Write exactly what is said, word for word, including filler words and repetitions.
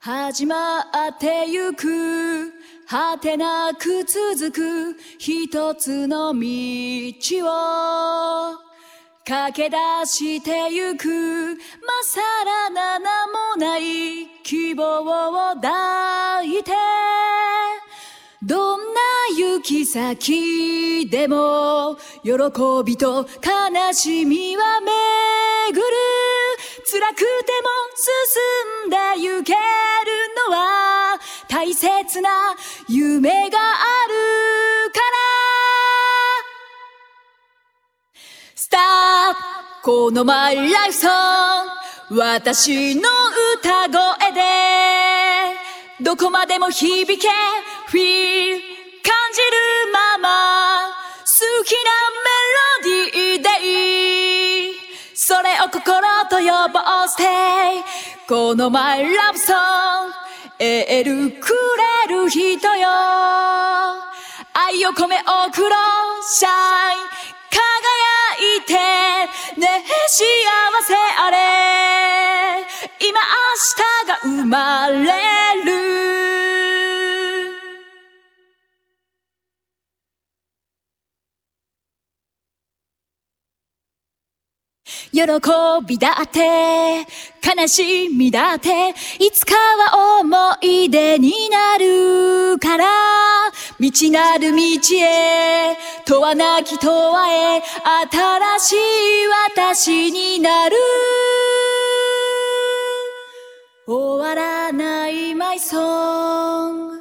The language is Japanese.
始まってゆく果てなく続く一つの道を駆け出してゆくまさらな名もない希望を抱いてどんな行き先でも喜びと悲しみは巡る辛くても進んでゆけるのは大切な夢があるからスタートこのマイライフソング私の歌声でどこまでも響け Feel 感じるまま好きなメロディーでいいそれを心と呼ぼう Stay このマイラブソングエールくれる人よ愛を込め送ろう Shine 輝いてねえ幸せあれ今明日が生まれる喜びだって悲しみだっていつかは思い出になるから道なる道へ問わなき問わへ新しい私になる終わらないマイソング